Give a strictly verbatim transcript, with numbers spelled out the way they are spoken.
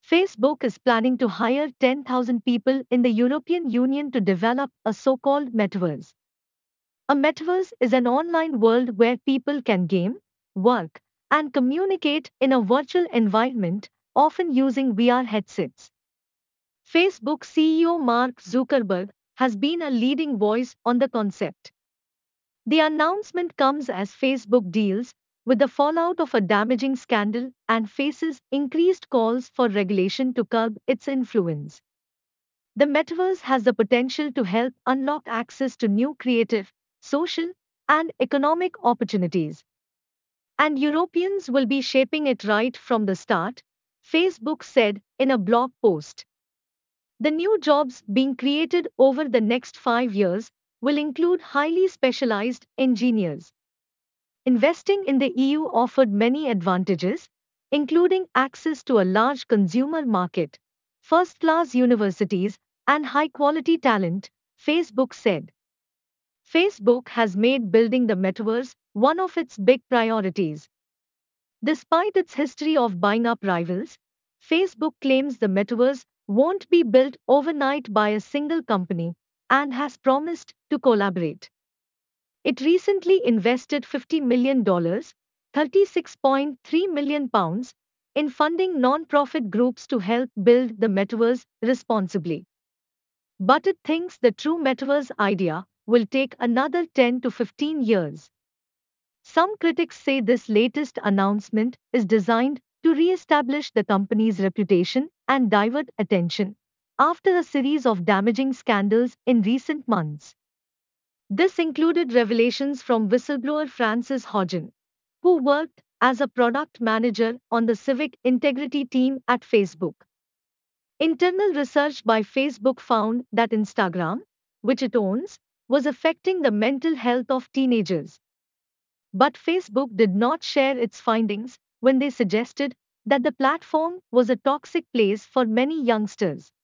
Facebook is planning to hire ten thousand people in the European Union to develop a so called metaverse. A metaverse is an online world where people can game, work, and communicate in a virtual environment, often using V R headsets. Facebook C E O Mark Zuckerberg has been a leading voice on the concept. The announcement comes as Facebook deals with the fallout of a damaging scandal and faces increased calls for regulation to curb its influence. The metaverse has the potential to help unlock access to new creative, social, and economic opportunities. And Europeans will be shaping it right from the start, Facebook said in a blog post. The new jobs being created over the next five years will include highly specialized engineers. Investing in the E U offered many advantages, including access to a large consumer market, first class universities, and high quality talent, Facebook said. Facebook has made building the metaverse one of its big priorities. Despite its history of buying up rivals, Facebook claims the metaverse won't be built overnight by a single company and has promised to collaborate. It recently invested fifty million dollars, thirty-six point three million pounds, in funding non-profit groups to help build the metaverse responsibly. But it thinks the true metaverse idea will take another ten to fifteen years. Some critics say this latest announcement is designed to re-establish the company's reputation and divert attention after a series of damaging scandals in recent months. This included revelations from whistleblower Frances Hodgen, who worked as a product manager on the civic integrity team at Facebook. Internal research by Facebook found that Instagram, which it owns, was affecting the mental health of teenagers. But Facebook did not share its findings when they suggested that the platform was a toxic place for many youngsters.